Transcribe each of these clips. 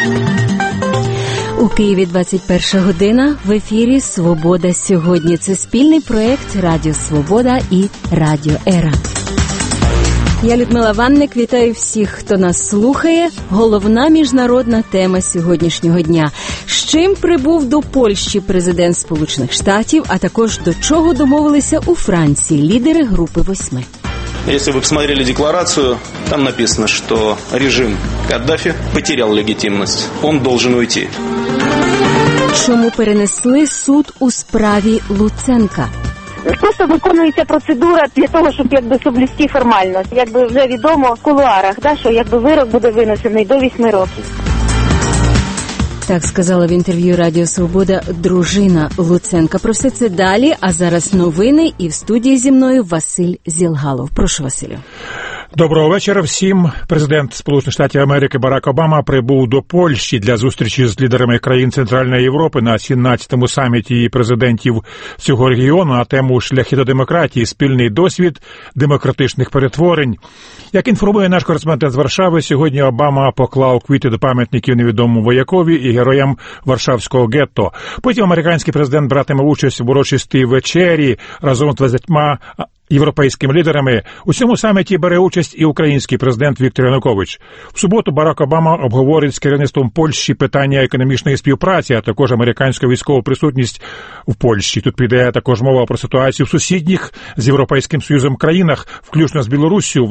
У Києві 21 година. В ефірі «Свобода сьогодні». Це спільний проєкт «Радіо Свобода» і «Радіо Ера». Я Людмила Ванник, вітаю всіх, хто нас слухає. Головна міжнародна тема сьогоднішнього дня. З чим прибув до Польщі президент Сполучених Штатів, а також до чого домовилися у Франції лідери Групи 8. Если вы посмотрели декларацию, там написано, что режим Каддафи потерял легитимность. Он должен уйти. Чому перенесли суд у справі Луценка? Просто виконується процедура для того, щоб соблюсти формальність. Вже відомо в кулуарах, що вирок буде винесений до 8 років. Так сказала в інтерв'ю Радіо Свобода дружина Луценка. Про все це далі, а зараз новини, і в студії зі мною Василь Зілгалов. Прошу, Василю. Доброго вечора всім. Президент Сполучених Штатів Америки Барак Обама прибув до Польщі для зустрічі з лідерами країн Центральної Європи на 17-му саміті президентів цього регіону на тему «Шляхи до демократії. Спільний досвід демократичних перетворень». Як інформує наш кореспондент з Варшави, сьогодні Обама поклав квіти до пам'ятників невідомому воякові і героям Варшавського гетто. Потім американський президент братиме участь в урочистій вечері разом з 20 європейськими лідерами. У цьому саміті бере участь і український президент Віктор Янукович. В суботу Барак Обама обговорить з керівництвом Польщі питання економічної співпраці, а також американську військову присутність в Польщі. Тут піде також мова про ситуацію в сусідніх з Європейським Союзом країнах, включно з Білоруссю,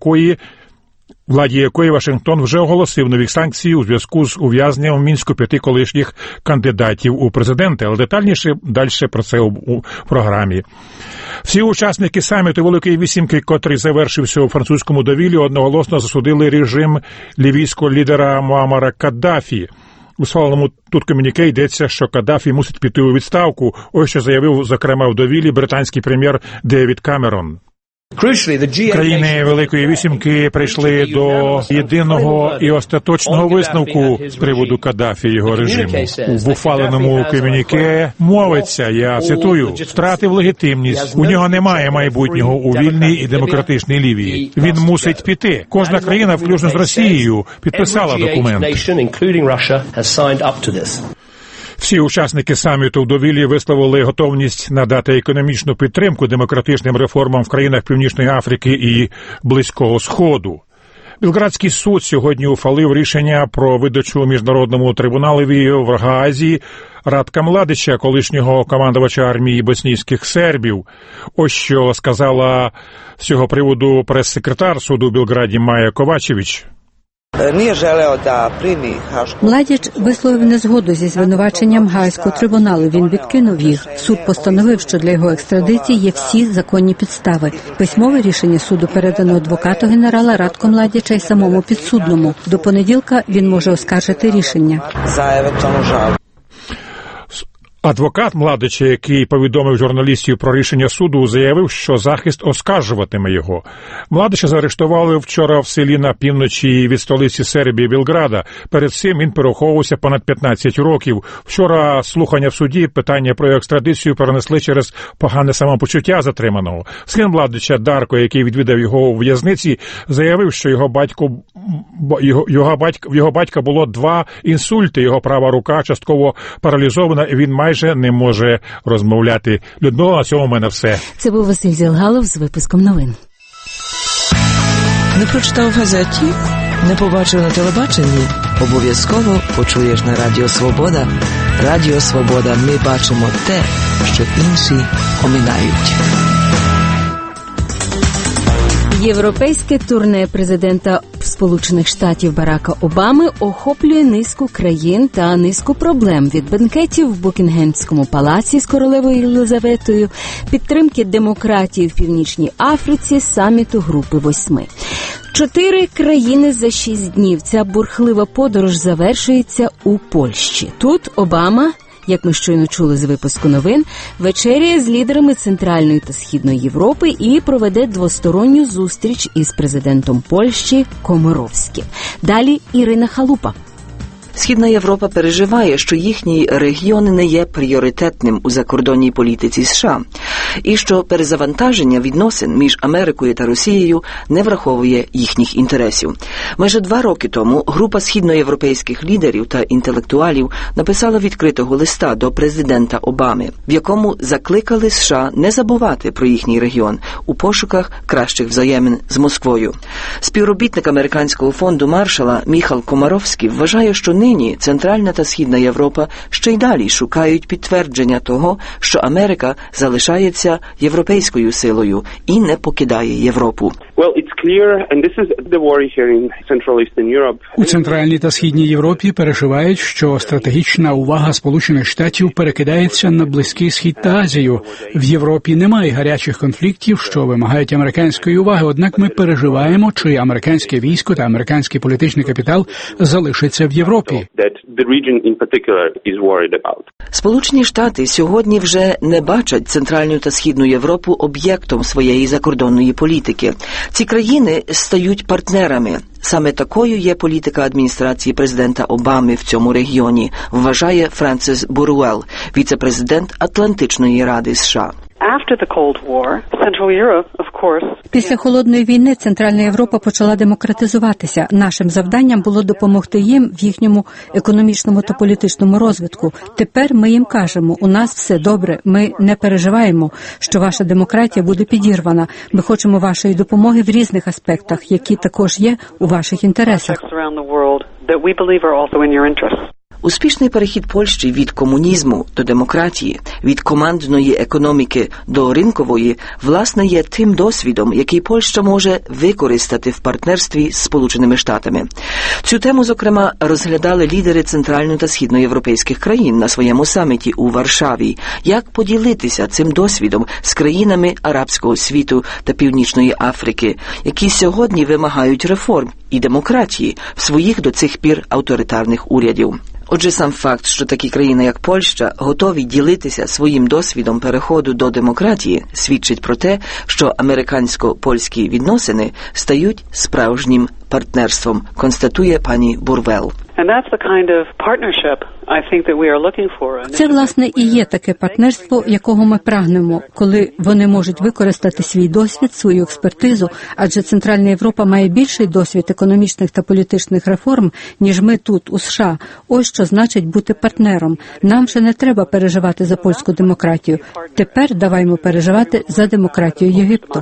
владі якої Вашингтон вже оголосив нові санкції у зв'язку з ув'язненням в Мінську 5 колишніх кандидатів у президенти. Але детальніше далі про це у програмі. Всі учасники саміту Великої Вісімки, котрий завершився у французькому Довілі, одноголосно засудили режим лівійського лідера Муаммара Каддафі. У схваленому тут комюніке йдеться, що Каддафі мусить піти у відставку. Ось що заявив, зокрема, в Довілі британський прем'єр Девід Камерон. Країни Великої Вісімки прийшли до єдиного і остаточного висновку з приводу Каддафі і його режиму. У ухваленому комюніке мовиться, я цитую, «втратив легітимність. У нього немає майбутнього у вільній і демократичній Лівії. Він мусить піти». Кожна країна, включно з Росією, підписала документ. Всі учасники саміту в Довілі висловили готовність надати економічну підтримку демократичним реформам в країнах Північної Африки і Близького Сходу. Білградський суд сьогодні ухвалив рішення про видачу Міжнародному трибуналові в Гаазі Радка Младича, колишнього командувача армії боснійських сербів. Ось що сказала з цього приводу прес-секретар суду у Білграді Маja Kovačević. Младіч висловив незгоду зі звинуваченням Гаазького трибуналу. Він відкинув їх. Суд постановив, що для його екстрадиції є всі законні підстави. Письмове рішення суду передано адвокату генерала Радко Младіча і самому підсудному. До понеділка він може оскаржити рішення. Адвокат Младича, який повідомив журналістів про рішення суду, заявив, що захист оскаржуватиме його. Младича заарештували вчора в селі на півночі від столиці Сербії Белграда. Перед цим він переховувався понад 15 років. Вчора слухання в суді питання про екстрадицію перенесли через погане самопочуття затриманого. Син Младича Дарко, який відвідав його у в'язниці, заявив, що його батька було 2 інсульти, його права рука частково паралізована, і він майже не може розмовляти. Людмила, на цьому в мене все. Це був Василь Зілгалов з випуском новин. Не прочитав в газеті? Не побачив на телебаченні? Обов'язково почуєш на Радіо Свобода. Радіо Свобода. Ми бачимо те, що інші оминають. Європейське турне президента Сполучених Штатів Барака Обами охоплює низку країн та низку проблем – від бенкетів в Букінгемському палаці з королевою Єлизаветою, підтримки демократії в Північній Африці, саміту Групи 8. 4 країни за 6 днів. Ця бурхлива подорож завершується у Польщі. Тут Обама, як ми щойно чули з випуску новин, вечеряє з лідерами Центральної та Східної Європи і проведе двосторонню зустріч із президентом Польщі Комаровським. Далі Ірина Халупа. Східна Європа переживає, що їхній регіон не є пріоритетним у закордонній політиці США. і що перезавантаження відносин між Америкою та Росією не враховує їхніх інтересів. Майже 2 роки тому група східноєвропейських лідерів та інтелектуалів написала відкритого листа до президента Обами, в якому закликали США не забувати про їхній регіон у пошуках кращих взаємин з Москвою. Співробітник американського фонду Маршалла Міхал Комаровський вважає, що нині Центральна та Східна Європа ще й далі шукають підтвердження того, що Америка залишається європейською силою і не покидає Європу. У Центральній та Східній Європі переживають, що стратегічна увага Сполучених Штатів перекидається на Близький Схід та Азію. В Європі немає гарячих конфліктів, що вимагають американської уваги, однак ми переживаємо, чи американське військо та американський політичний капітал залишаться в Європі. Сполучені Штати сьогодні вже не бачать Центральну та Східну Європу об'єктом своєї закордонної політики. Ці країни стають партнерами. Саме такою є політика адміністрації президента Обами в цьому регіоні, вважає Френсіс Буруел, віце-президент Атлантичної ради США. Після Холодної війни Центральна Європа почала демократизуватися. Нашим завданням було допомогти їм в їхньому економічному та політичному розвитку. Тепер ми їм кажемо, у нас все добре, ми не переживаємо, що ваша демократія буде підірвана. Ми хочемо вашої допомоги в різних аспектах, які також є у ваших інтересах. Успішний перехід Польщі від комунізму до демократії, від командної економіки до ринкової, власне, є тим досвідом, який Польща може використати в партнерстві з Сполученими Штатами. Цю тему, зокрема, розглядали лідери центрально- та східноєвропейських країн на своєму саміті у Варшаві. Як поділитися цим досвідом з країнами арабського світу та Північної Африки, які сьогодні вимагають реформ і демократії в своїх до цих пір авторитарних урядів. Отже, сам факт, що такі країни, як Польща, готові ділитися своїм досвідом переходу до демократії, свідчить про те, що американсько-польські відносини стають справжнім партнерством, констатує пані Бурвел. Це, власне, і є таке партнерство, якого ми прагнемо, коли вони можуть використати свій досвід, свою експертизу, адже Центральна Європа має більший досвід економічних та політичних реформ, ніж ми тут, у США. Ось що значить бути партнером. Нам вже не треба переживати за польську демократію. Тепер даваймо переживати за демократію Єгипту.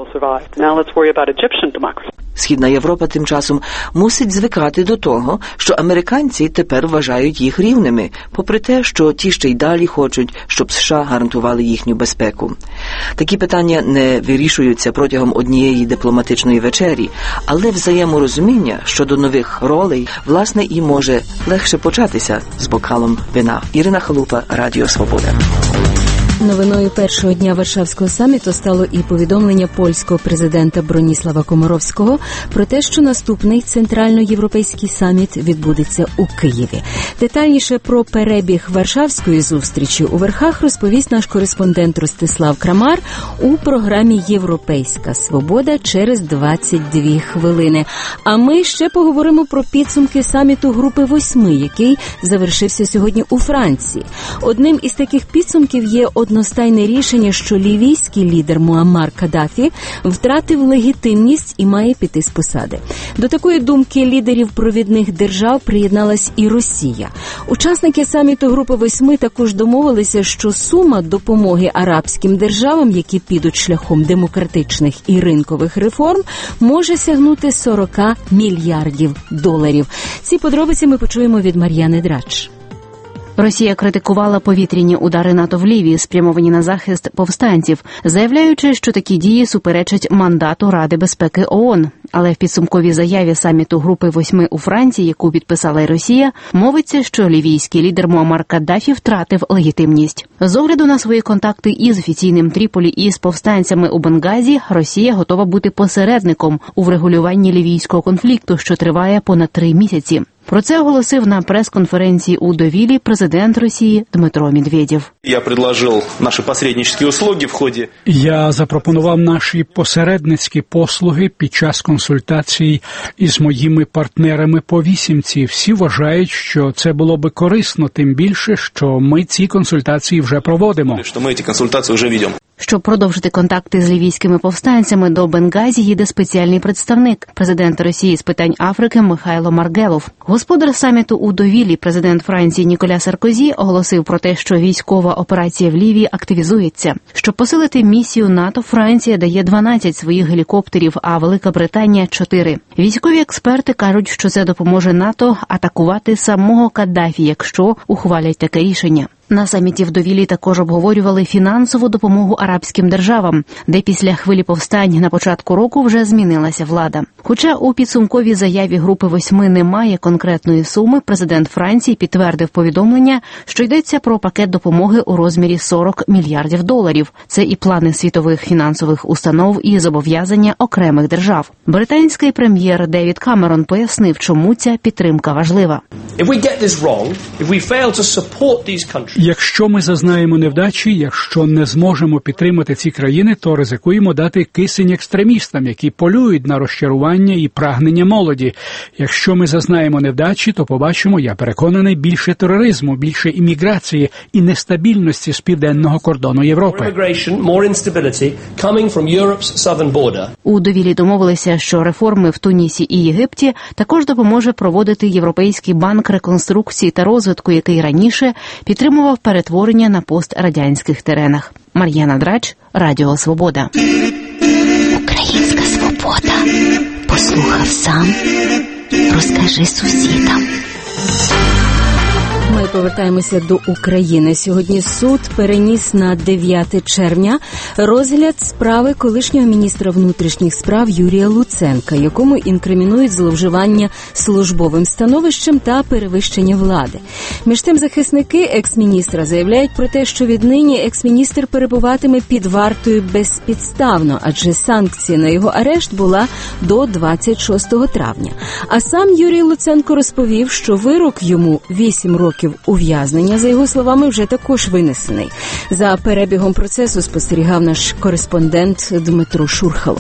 Східна Європа тим часом мусить звикати до того, що американці тепер вважають їх рівними, попри те, що ті ще й далі хочуть, щоб США гарантували їхню безпеку. Такі питання не вирішуються протягом однієї дипломатичної вечері, але взаєморозуміння щодо нових ролей, власне, і може легше початися з бокалом вина. Ірина Халупа, Радіо Свобода. Новиною першого дня Варшавського саміту стало і повідомлення польського президента Броніслава Комаровського про те, що наступний центральноєвропейський саміт відбудеться у Києві. Детальніше про перебіг Варшавської зустрічі у верхах розповість наш кореспондент Ростислав Крамар у програмі «Європейська свобода» через 22 хвилини. А ми ще поговоримо про підсумки саміту Групи 8, який завершився сьогодні у Франції. Одним із таких підсумків є одностайне рішення, що лівійський лідер Муаммар Каддафі втратив легітимність і має піти з посади. До такої думки лідерів провідних держав приєдналась і Росія. Учасники саміту Групи 8 також домовилися, що сума допомоги арабським державам, які підуть шляхом демократичних і ринкових реформ, може сягнути 40 мільярдів доларів. Ці подробиці ми почуємо від Мар'яни Драч. Росія критикувала повітряні удари НАТО в Лівії, спрямовані на захист повстанців, заявляючи, що такі дії суперечать мандату Ради безпеки ООН. Але в підсумковій заяві саміту Групи 8 у Франції, яку підписала й Росія, мовиться, що лівійський лідер Муаммар Каддафі втратив легітимність. З огляду на свої контакти із офіційним Тріполі і з повстанцями у Бенгазі, Росія готова бути посередником у врегулюванні лівійського конфлікту, що триває понад 3 місяці. Про це оголосив на прес-конференції у Довілі президент Росії Дмитро Медведєв. Я запропонував наші посередницькі послуги під час консультацій із моїми партнерами по вісімці. Всі вважають, що це було би корисно, тим більше, що ми ці консультації вже проводимо. Щоб продовжити контакти з лівійськими повстанцями, до Бенгазі їде спеціальний представник президента Росії з питань Африки Михайло Маргелов. Господар саміту у Довілі, президент Франції Ніколя Саркозі, оголосив про те, що військова операція в Лівії активізується. Щоб посилити місію НАТО, Франція дає 12 своїх гелікоптерів, а Велика Британія – 4. Військові експерти кажуть, що це допоможе НАТО атакувати самого Каддафі, якщо ухвалять таке рішення. На саміті в Довілі також обговорювали фінансову допомогу арабським державам, де після хвилі повстань на початку року вже змінилася влада. Хоча у підсумковій заяві Групи 8 немає конкретної суми, президент Франції підтвердив повідомлення, що йдеться про пакет допомоги у розмірі $40 мільярдів. Це і плани світових фінансових установ, і зобов'язання окремих держав. Британський прем'єр Девід Камерон пояснив, чому ця підтримка важлива. Якщо ми зазнаємо невдачі, якщо не зможемо підтримати ці країни, то ризикуємо дати кисень екстремістам, які полюють на розчарування і прагнення молоді. Якщо ми зазнаємо невдачі, то побачимо, я переконаний, більше тероризму, більше імміграції і нестабільності з південного кордону Європи. У Довілі домовилися, що реформи в Тунісі і Єгипті також допоможе проводити Європейський банк реконструкції та розвитку, який раніше підтримував перетворення на пострадянських теренах. Мар'яна Драч, Радіо Свобода. Українська свобода. Послухав сам, розкажи сусідам. Ми повертаємося до України. Сьогодні суд переніс на 9 червня розгляд справи колишнього міністра внутрішніх справ Юрія Луценка, якому інкримінують зловживання службовим становищем та перевищення влади. Між тим, захисники екс-міністра заявляють про те, що віднині екс-міністр перебуватиме під вартою безпідставно, адже санкція на його арешт була до 26 травня. А сам Юрій Луценко розповів, що вирок йому 8 років ув'язнення, за його словами, вже також винесений. За перебігом процесу спостерігав наш кореспондент Дмитро Шурхало.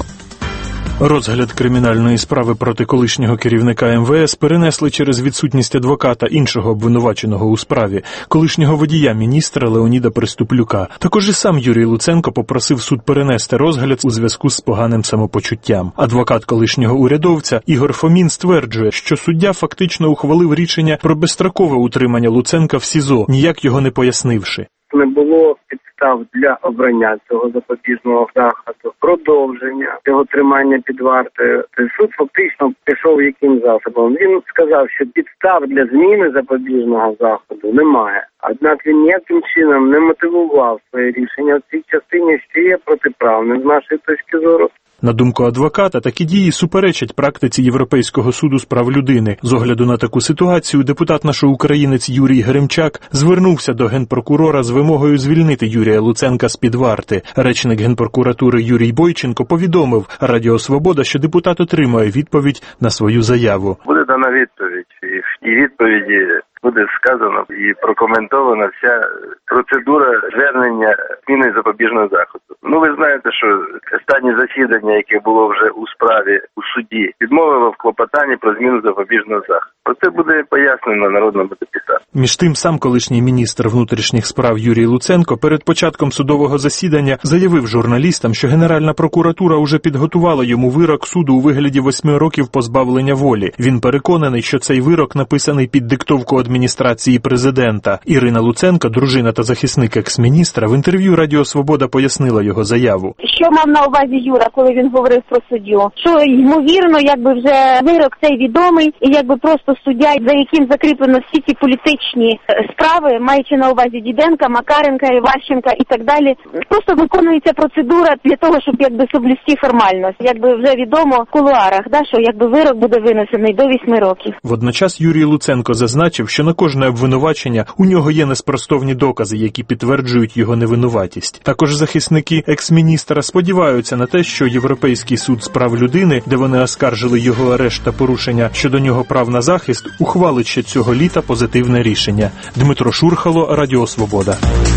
Розгляд кримінальної справи проти колишнього керівника МВС перенесли через відсутність адвоката іншого обвинуваченого у справі, колишнього водія міністра Леоніда Приступлюка. Також і сам Юрій Луценко попросив суд перенести розгляд у зв'язку з поганим самопочуттям. Адвокат колишнього урядовця Ігор Фомін стверджує, що суддя фактично ухвалив рішення про безстрокове утримання Луценка в СІЗО, ніяк його не пояснивши. Не було підстав для обрання цього запобіжного заходу, продовження цього тримання під вартою. Суд фактично пішов яким засобом. Він сказав, що підстав для зміни запобіжного заходу немає. Однак він ніяким чином не мотивував своє рішення в цій частині, що є протиправним з нашої точки зору. На думку адвоката, такі дії суперечать практиці Європейського суду з прав людини. З огляду на таку ситуацію депутат нашого українець Юрій Гремчак звернувся до генпрокурора з вимогою звільнити Юрія Луценка з-під варти. Речник Генпрокуратури Юрій Бойченко повідомив Радіо Свобода, що депутат отримає відповідь на свою заяву. Буде дана відповідь, і в тій відповіді буде сказано і прокоментована вся процедура звернення зміни запобіжного заходу. Ви знаєте, що останнє засідання, яке було вже у справі у суді, відмовило в клопотанні про зміну запобіжного заходу. Про це буде пояснено народному депутату. Між тим, сам колишній міністр внутрішніх справ Юрій Луценко перед початком судового засідання заявив журналістам, що Генеральна прокуратура уже підготувала йому вирок суду у вигляді 8 років позбавлення волі. Він переконаний, що цей вирок написаний під диктовку адміністрації президента. Ірина Луценко, дружина та захисник екс-міністра, в інтерв'ю Радіо Свобода пояснила його заяву. Що мав на увазі Юра, коли він говорив про суддю? Що, ймовірно, вже вирок цей відомий, і просто суддя, за яким закріплено всі ці політичні справи, маючи на увазі Діденка, Макаренка, Іващенка і так далі, просто виконується процедура для того, щоб соблюсти формальність. Вже відомо в кулуарах, що вирок буде винесений до 8 років. Водночас Юрій Луценко зазначив, що на кожне обвинувачення у нього є неспростовні докази, які підтверджують його невинуватість. Також захисники екс-міністра сподіваються на те, що Європейський суд з прав людини, де вони оскаржили його арешт та порушення щодо нього прав на захист, ухвалить ще цього літа позитивне рішення. Дмитро Шурхало, Радіо Свобода.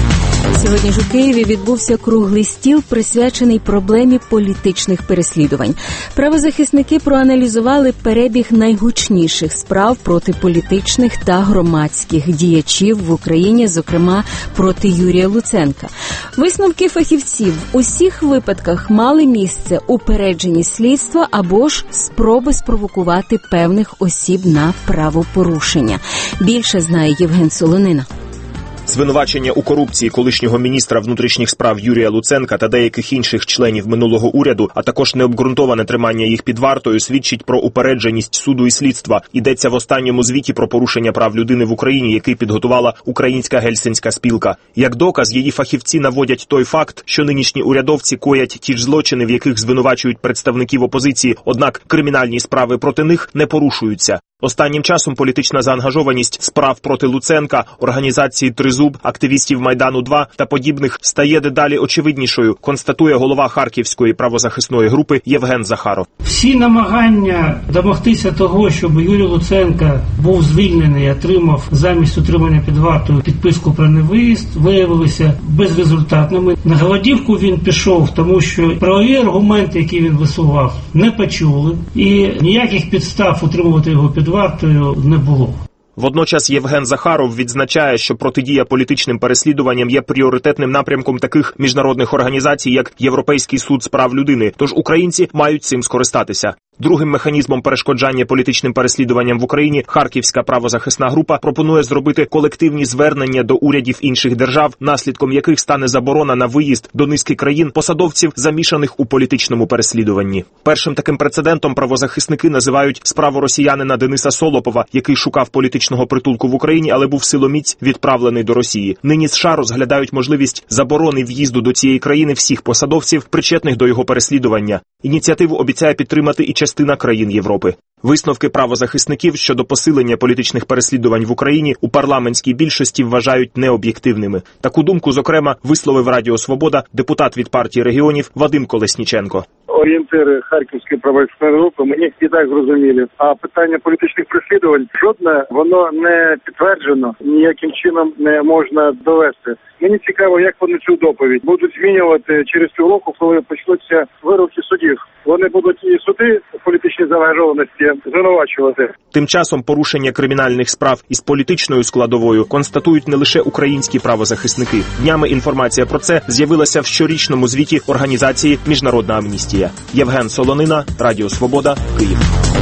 Сьогодні ж у Києві відбувся круглий стіл, присвячений проблемі політичних переслідувань. Правозахисники проаналізували перебіг найгучніших справ проти політичних та громадських діячів в Україні, зокрема проти Юрія Луценка. Висновки фахівців в усіх випадках мали місце упереджені слідства або ж спроби спровокувати певних осіб на правопорушення. Більше знає Євген Солонина. Звинувачення у корупції колишнього міністра внутрішніх справ Юрія Луценка та деяких інших членів минулого уряду, а також необґрунтоване тримання їх під вартою, свідчить про упередженість суду і слідства. Йдеться в останньому звіті про порушення прав людини в Україні, який підготувала Українська Гельсінська спілка. Як доказ, її фахівці наводять той факт, що нинішні урядовці коять ті ж злочини, в яких звинувачують представників опозиції, однак кримінальні справи проти них не порушуються. Останнім часом політична заангажованість справ проти Луценка, організації «Тризуб», активістів Майдану-2 та подібних стає дедалі очевиднішою, констатує голова Харківської правозахисної групи Євген Захаров. Всі намагання домогтися того, щоб Юрій Луценко був звільнений і отримав замість утримання під вартою підписку про невиїзд, виявилися безрезультатними. На голодівку він пішов, тому що правові аргументи, які він висував, не почули, і ніяких підстав утримувати його під вартою не було. Водночас Євген Захаров відзначає, що протидія політичним переслідуванням є пріоритетним напрямком таких міжнародних організацій, як Європейський суд з прав людини, тож українці мають цим скористатися. Другим механізмом перешкоджання політичним переслідуванням в Україні Харківська правозахисна група пропонує зробити колективні звернення до урядів інших держав, наслідком яких стане заборона на виїзд до низки країн посадовців, замішаних у політичному переслідуванні. Першим таким прецедентом правозахисники називають справу росіянина Дениса Солопова, який шукав політичного притулку в Україні, але був силоміць відправлений до Росії. Нині США розглядають можливість заборони в'їзду до цієї країни всіх посадовців, причетних до його переслідування. Ініціативу обіцяє підтримати і частина країн Європи. Висновки правозахисників щодо посилення політичних переслідувань в Україні у парламентській більшості вважають необ'єктивними. Таку думку, зокрема, висловив Радіо Свобода депутат від партії регіонів Вадим Колесніченко. Орієнтири Харківської правозахисної групи мені і так зрозумілі. А питання політичних переслідувань жодне, воно не підтверджено, ніяким чином не можна довести. Мені цікаво, як вони цю доповідь будуть змінювати через півроку, коли почнуться вироки судів. Вони будуть і суди політичні заангажованості звинувачувати. Тим часом порушення кримінальних справ із політичною складовою констатують не лише українські правозахисники. Днями інформація про це з'явилася в щорічному звіті організації «Міжнародна амністія». Євген Солонина, Радіо Свобода, Київ.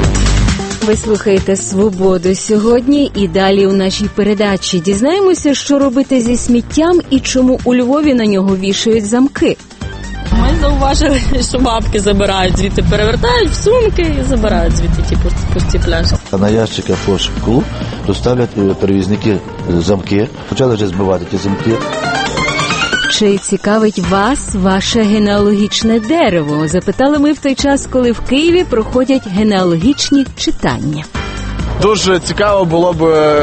Ви слухаєте «Свободу» сьогодні і далі у нашій передачі дізнаємося, що робити зі сміттям і чому у Львові на нього вішають замки. Ми зауважили, що бабки забирають звідти, перевертають в сумки і забирають звідти ті пусті пляшки. На ящиках клуб доставлять перевізники замки. Почали вже збивати ті замки. Чи цікавить вас ваше генеалогічне дерево? Запитали ми в той час, коли в Києві проходять генеалогічні читання. Дуже цікаво було б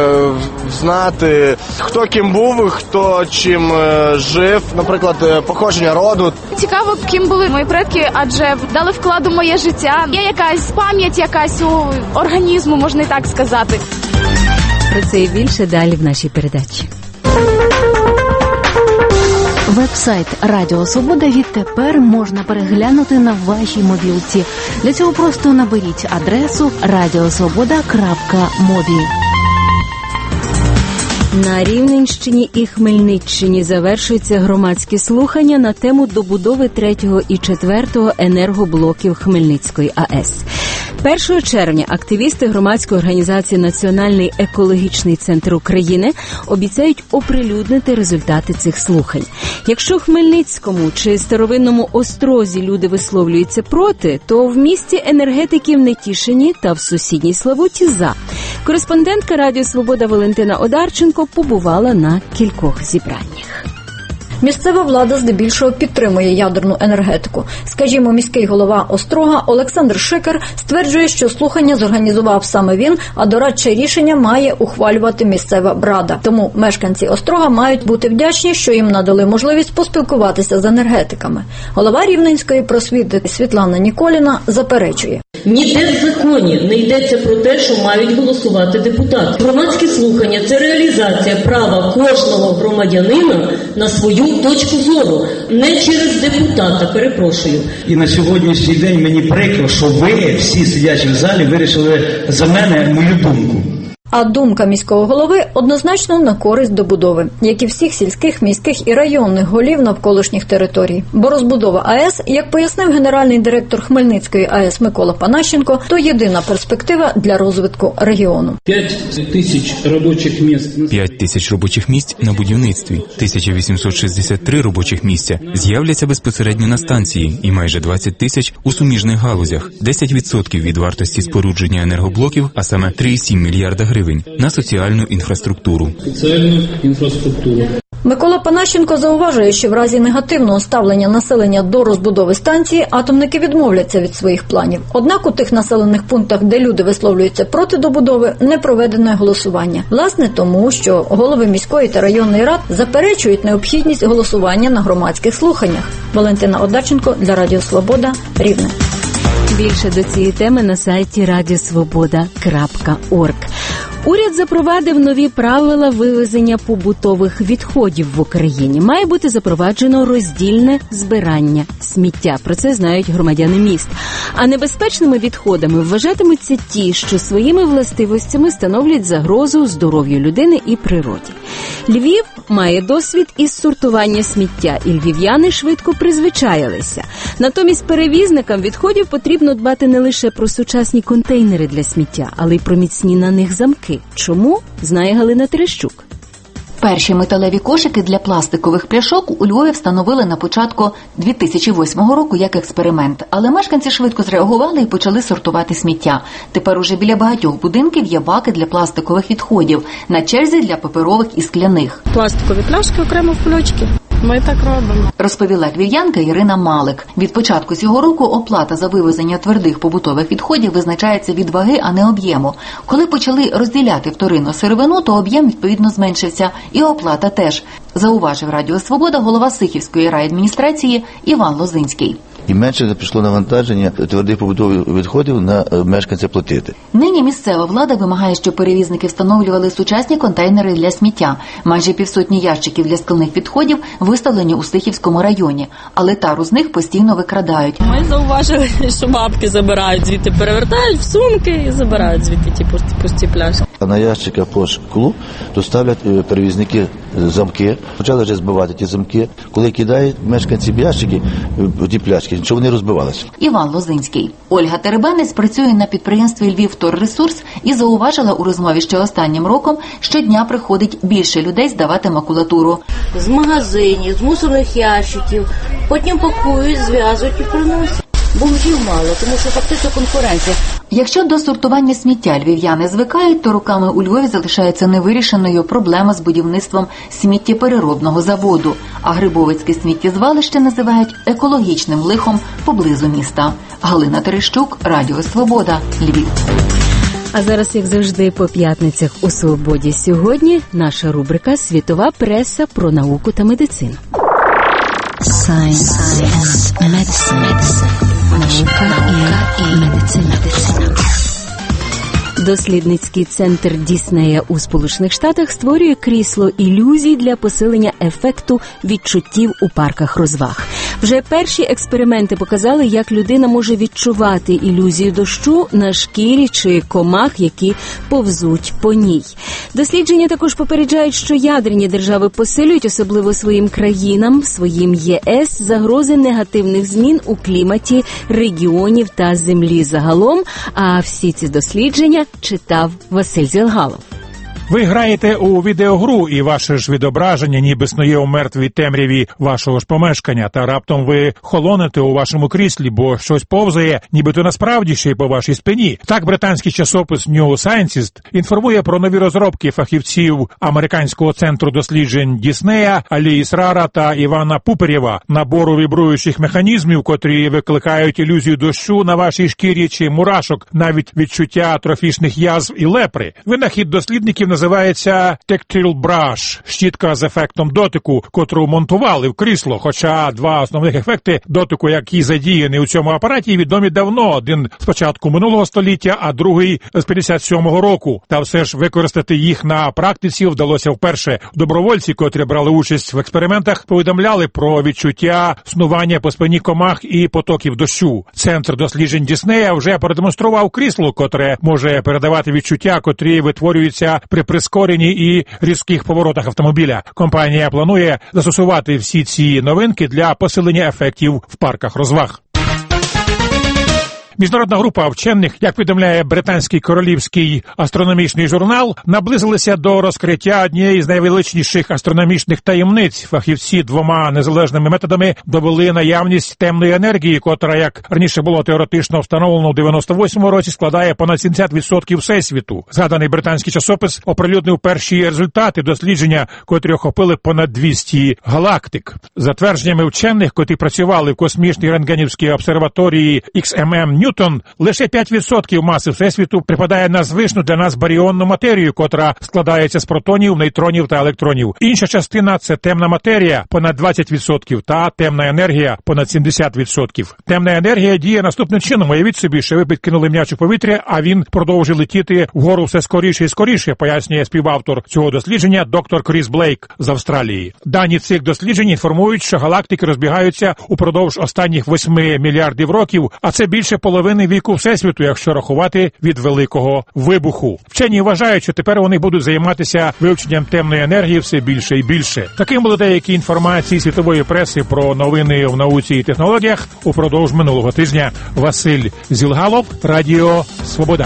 знати, хто ким був, хто чим жив, наприклад, походження роду. Цікаво, ким були мої предки, адже дали вклад у моє життя. Є якась пам'ять, якась у організму, можна і так сказати. Про це і більше далі в нашій передачі. Веб-сайт Радіо Свобода відтепер можна переглянути на вашій мобілці. Для цього просто наберіть адресу radiosvoboda.mobi. На Рівненщині і Хмельниччині завершуються громадські слухання на тему добудови 3-го і 4-го енергоблоків Хмельницької АЕС. 1 червня активісти громадської організації «Національний екологічний центр України» обіцяють оприлюднити результати цих слухань. Якщо в Хмельницькому чи Старовинному Острозі люди висловлюються проти, то в місті енергетиків Нетішині та в сусідній Славуті за. Кореспондентка Радіо Свобода Валентина Одарченко побувала на кількох зібраннях. Місцева влада здебільшого підтримує ядерну енергетику. Скажімо, міський голова Острога Олександр Шикар стверджує, що слухання зорганізував саме він, а дорадче рішення має ухвалювати місцева брада. Тому мешканці Острога мають бути вдячні, що їм надали можливість поспілкуватися з енергетиками. Голова Рівненської просвіти Світлана Ніколіна заперечує. Ніде в законі не йдеться про те, що мають голосувати депутати. Громадські слухання – це реалізація права кожного громадянина на свою свою точку зору, не через депутата, перепрошую. І на сьогоднішній день мені прикро, що ви, всі сидячі в залі, вирішили за мене мою думку. А думка міського голови однозначно на користь добудови, як і всіх сільських, міських і районних голів навколишніх територій. Бо розбудова АЕС, як пояснив генеральний директор Хмельницької АЕС Микола Панащенко, то єдина перспектива для розвитку регіону. 5 тисяч робочих місць. 5 тисяч робочих місць на будівництві, 1863 робочих місця з'являться безпосередньо на станції і майже 20 тисяч у суміжних галузях, 10% від вартості спорудження енергоблоків, а саме 3,7 мільярда гривень на соціальну інфраструктуру. Микола Панащенко зауважує, що в разі негативного ставлення населення до розбудови станції атомники відмовляться від своїх планів. Однак у тих населених пунктах, де люди висловлюються проти добудови, не проведено голосування. Власне тому, що голови міської та районної рад заперечують необхідність голосування на громадських слуханнях. Валентина Одарченко для Радіо Свобода, Рівне. Більше до цієї теми на сайті radiosvoboda.org. Уряд запровадив нові правила вивезення побутових відходів в Україні. Має бути запроваджено роздільне збирання сміття. Про це знають громадяни міст. А небезпечними відходами вважатимуться ті, що своїми властивостями становлять загрозу здоров'ю людини і природі. Львів має досвід із сортування сміття, і львів'яни швидко призвичаїлися. Натомість перевізникам відходів потрібно дбати не лише про сучасні контейнери для сміття, але й про міцні на них замки. Чому? Знає Галина Терещук. Перші металеві кошики для пластикових пляшок у Львові встановили на початку 2008 року як експеримент. Але мешканці швидко зреагували і почали сортувати сміття. Тепер уже біля багатьох будинків є баки для пластикових відходів, на черзі для паперових і скляних. Пластикові пляшки окремо в кульочки. Ми так робимо. Розповіла львів'янка Ірина Малик. Від початку цього року оплата за вивезення твердих побутових відходів визначається від ваги, а не об'єму. Коли почали розділяти вторинну сировину, то об'єм відповідно зменшився. І оплата теж, зауважив Радіо Свобода голова Сихівської райадміністрації Іван Лозинський. І менше пішло навантаження твердих побутових відходів на мешканця платити. Нині місцева влада вимагає, щоб перевізники встановлювали сучасні контейнери для сміття. Майже 500 ящиків для скляних відходів виставлені у Сихівському районі, але тару з них постійно викрадають. Ми зауважили, що бабки забирають звідти, перевертають в сумки і забирають звідти ті пусті пляшки. А на ящика по шклу доставлять перевізники замки. Почали вже збивати ті замки. Коли кидають мешканці ящики, ті пляшки, щоб вони розбивалися. Іван Лозинський. Ольга Теребенець працює на підприємстві «Львівторресурс» і зауважила у розмові, що останнім роком щодня приходить більше людей здавати макулатуру. З магазинів, з мусорних ящиків, потім пакують, зв'язують і приносять. Бомжів мало, тому що фактично конкуренція. Якщо до сортування сміття львів'яни звикають, то роками у Львові залишається невирішеною проблема з будівництвом сміттєпереробного заводу. А Грибовицьке сміттєзвалище називають екологічним лихом поблизу міста. Галина Терещук, Радіо Свобода, Львів. А зараз, як завжди, по п'ятницях у «Свободі» сьогодні наша рубрика «Світова преса про науку та медицину». Science and medicine. Наука і медицина. Дослідницький центр Діснея у Сполучених Штатах створює крісло ілюзій для посилення ефекту відчуттів у парках розваг. Вже перші експерименти показали, як людина може відчувати ілюзію дощу на шкірі чи комах, які повзуть по ній. Дослідження також попереджають, що ядерні держави посилюють, особливо своїм країнам, своїм ЄС, загрози негативних змін у кліматі, регіонів та землі загалом. А всі ці дослідження читав Василь Зілгалов. Ви граєте у відеогру, і ваше ж відображення ніби снує у мертвій темряві вашого ж помешкання, та раптом ви холонете у вашому кріслі, бо щось повзає, нібито насправді ще й по вашій спині. Так британський часопис New Scientist інформує про нові розробки фахівців Американського центру досліджень Діснея Алії Срара та Івана Пуперєва, набору вібруючих механізмів, котрі викликають ілюзію дощу на вашій шкірі чи мурашок, навіть відчуття трофічних язв і лепри. Винахід дослідників називається називається Tactile Brush – щітка з ефектом дотику, котру монтували в крісло, хоча два основних ефекти дотику, які задіяні у цьому апараті, відомі давно. Один з початку минулого століття, а другий з 57-го року. Та все ж використати їх на практиці вдалося вперше. Добровольці, котрі брали участь в експериментах, повідомляли про відчуття снування по спині комах і потоків дощу. Центр досліджень Діснея вже продемонстрував крісло, котре може передавати відчуття, котрі витворюються при прискоренні і різких поворотах автомобіля. Компанія планує застосувати всі ці новинки для посилення ефектів в парках розваг. Міжнародна група вчених, як повідомляє британський королівський астрономічний журнал, наблизилися до розкриття однієї з найвеличніших астрономічних таємниць. Фахівці двома незалежними методами довели наявність темної енергії, котра, як раніше було теоретично встановлено у 98-му році, складає понад 70% всесвіту. Згаданий британський часопис оприлюднив перші результати дослідження, котрі охопили понад 200 галактик. За твердженнями вчених, котрі працювали в космічній рентгенівській обсерваторії XMM Ньютон, лише 5% маси Всесвіту припадає на звичну для нас баріонну матерію, котра складається з протонів, нейтронів та електронів. Інша частина – це темна матерія, понад 20%, та темна енергія, понад 70%. Темна енергія діє наступним чином. Уявіть собі, що ви підкинули м'яч у повітря, а він продовжує летіти вгору все скоріше і скоріше, пояснює співавтор цього дослідження доктор Кріс Блейк з Австралії. Дані цих досліджень інформують, що галактики розбігаються упродовж останніх 8 мільярдів років, а це більше половини віку Всесвіту, якщо рахувати від Великого Вибуху. Вчені вважають, що тепер вони будуть займатися вивченням темної енергії все більше і більше. Таким були деякі інформації світової преси про новини в науці і технологіях упродовж минулого тижня. Василь Зілгалов, Радіо Свобода.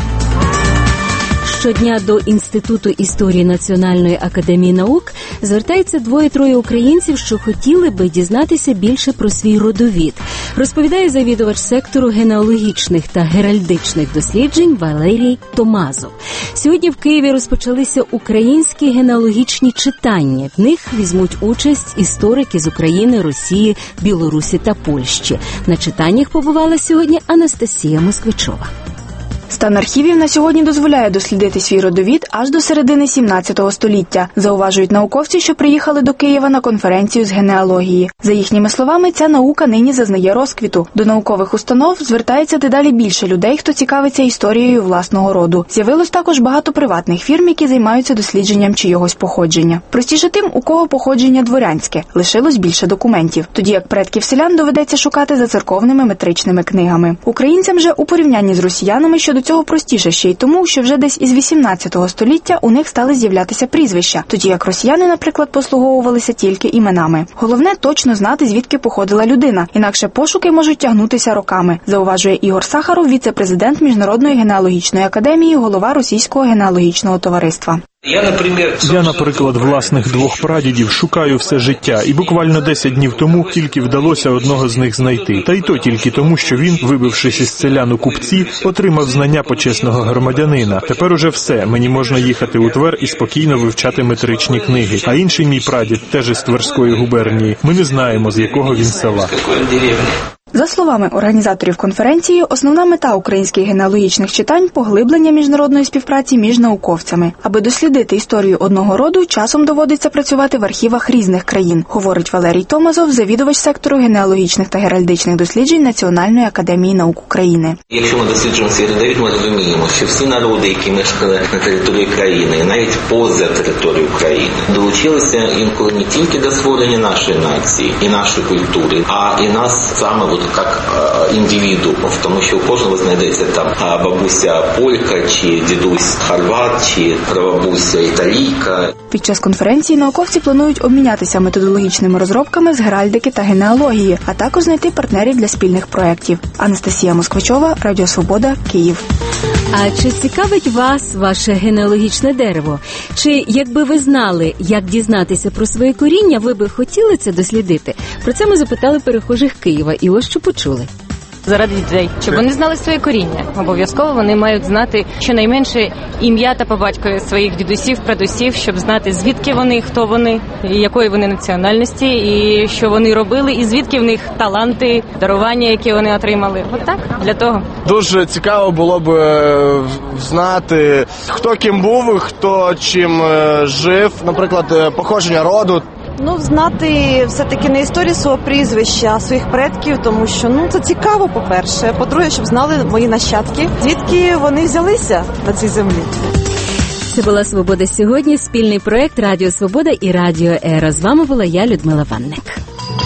Щодня до Інституту історії Національної академії наук звертаються 2-3 українців, що хотіли би дізнатися більше про свій родовід, розповідає завідувач сектору генеалогічних та геральдичних досліджень Валерій Томазов. Сьогодні в Києві розпочалися українські генеалогічні читання. В них візьмуть участь історики з України, Росії, Білорусі та Польщі. На читаннях побувала сьогодні Анастасія Москвичова. Стан архівів на сьогодні дозволяє дослідити свій родовід аж до середини 17 століття, зауважують науковці, що приїхали до Києва на конференцію з генеалогії. За їхніми словами, ця наука нині зазнає розквіту. До наукових установ звертається дедалі більше людей, хто цікавиться історією власного роду. З'явилось також багато приватних фірм, які займаються дослідженням чийогось походження. Простіше тим, у кого походження дворянське, лишилось більше документів, тоді як предків селян доведеться шукати за церковними метричними книгами. Українцям же у порівнянні з росіянами щодо цього простіше ще й тому, що вже десь із 18 століття у них стали з'являтися прізвища, тоді як росіяни, наприклад, послуговувалися тільки іменами. Головне точно знати, звідки походила людина, інакше пошуки можуть тягнутися роками, зауважує Ігор Сахаров, віце-президент Міжнародної генеалогічної академії, голова Російського генеалогічного товариства. Я, наприклад, власних 2 прадідів шукаю все життя, і буквально 10 днів тому тільки вдалося одного з них знайти. Та й то тільки тому, що він, вибившись із селян у купці, отримав знання почесного громадянина. Тепер уже все, мені можна їхати у Твер і спокійно вивчати метричні книги. А інший мій прадід, теж із Тверської губернії, ми не знаємо, з якого він села. За словами організаторів конференції, основна мета українських генеалогічних читань – поглиблення міжнародної співпраці між науковцями. Аби дослідити історію одного роду, часом доводиться працювати в архівах різних країн, говорить Валерій Томазов, завідувач сектору генеалогічних та геральдичних досліджень Національної академії наук України. Якщо ми досліджуємо свій родовід, ми розуміємо, що всі народи, які мешкали на території країни, і навіть поза територією країни, долучилися інколи не тільки до створення нашої нації і нашої культури, а і нас саме як індивідуумів, тому що у кожного знайдеться там бабуся полька, чи дідусь хорват, чи прабабуся італійка. Під час конференції науковці планують обмінятися методологічними розробками з геральдики та генеалогії, а також знайти партнерів для спільних проєктів. Анастасія Москвичова, Радіо Свобода, Київ. А чи цікавить вас ваше генеалогічне дерево? Чи, якби ви знали, як дізнатися про своє коріння, ви би хотіли це дослідити? Про це ми запитали перехожих Києва, і ось що почули. заради дітей, щоб вони знали своє коріння. Обов'язково вони мають знати щонайменше ім'я та по батькові своїх дідусів, прадусів, щоб знати, звідки вони, хто вони, і якої вони національності, і що вони робили, і звідки в них таланти, дарування, які вони отримали. От так, для того. Дуже цікаво було б знати, хто ким був, хто чим жив, наприклад, походження роду. Знати все-таки не історію свого прізвища, а своїх предків, тому що це цікаво, по-перше. По-друге, щоб знали мої нащадки, звідки вони взялися на цій землі. Це була «Свобода сьогодні», спільний проект Радіо Свобода і Радіо Ера. З вами була я, Людмила Ванник.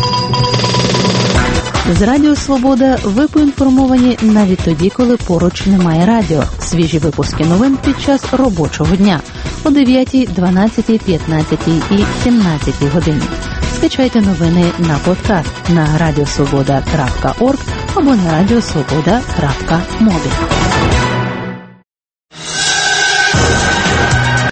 З Радіо Свобода ви поінформовані навіть тоді, коли поруч немає радіо. Свіжі випуски новин під час робочого дня о 9, 12, 15 і 17 годині. Скачайте новини на подкаст на radiosvoboda.org або на radiosvoboda.mobi.